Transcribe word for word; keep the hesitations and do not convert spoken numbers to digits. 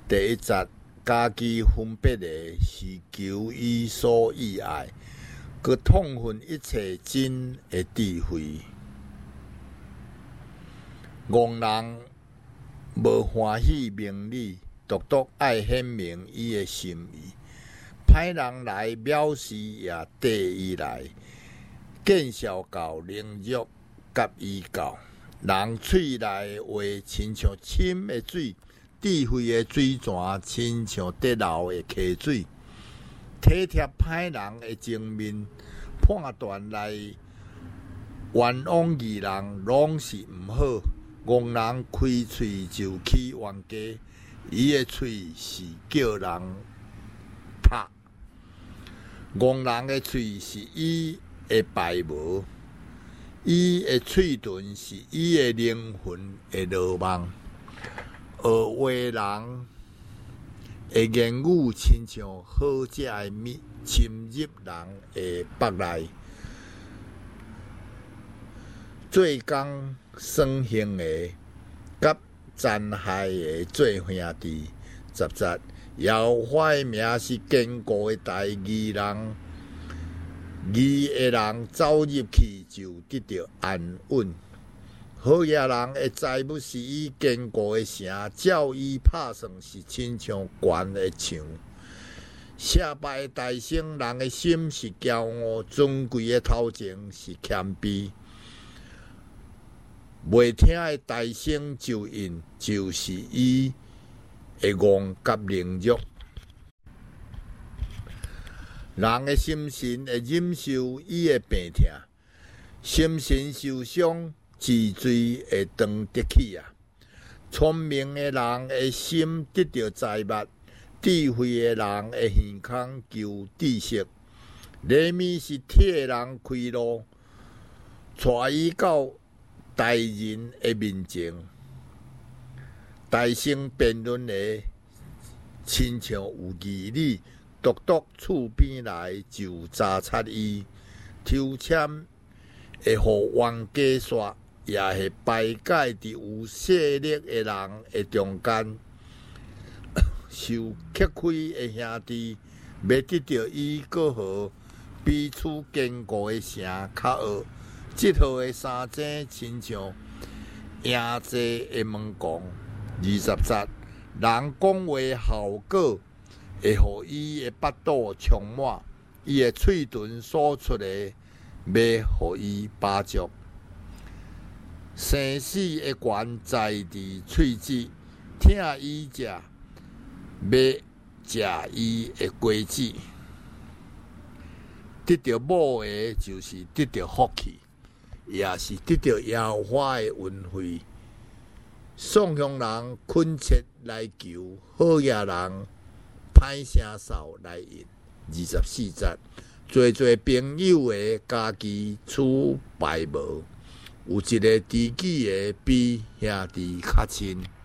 第一节，家己分别的是求伊所意爱，佮痛恨一切真的智慧。憨人无欢喜名利，独独爱显明伊的心意。歹人来藐视也缀伊来，见笑教凌辱甲伊教。人喙内的话亲像深的水，智慧的水泉亲像滴流的溪水。体贴歹人的情面，判断来冤枉义人，拢是毋好。憨人开喙就起冤家，伊的喙是叫人拍。憨人的喙是伊的败无，伊的喙唇是伊的灵魂的罗网。学话人的言语亲像好食的蜜，侵入人的腹内。做工耍行的，甲残害的做兄弟。十节，耶和华的名是坚固的台，义人义的人走入去就得到安稳。好野人的财物是伊坚固的城，照伊拍算是亲像悬的墙。下败的大声，人的心是骄傲；尊贵的头前是谦卑。袂听的大声咒印，就是伊会戆甲凌辱。人的心神会忍受伊的病痛，心神受伤，治罪会长得起啊。聪明的人的心得到财物，智慧的人的耳孔求知识。礼物是替人开路，带伊到大人的面前。大声辩论的，亲像有义理，独独厝边来就查察伊。抽签会互冤家煞，也是排解伫有势力的人的中间。受吃亏的兄弟，要得到伊过好，比厝坚固的城较好。这号的三井亲像赢济的门框。二十节，人讲话效果会互伊的腹肚充满，伊的喙唇所出的要互伊饱足。生死的权在伫喙齿，听伊食，要食伊的果子。得到某的，就是得到福气，也是得到耶和华的恩惠。丧向人恳切来求，好野人歹声哨来应。二十四节，做做朋友的家己处败无，有一个知己的比兄弟较亲。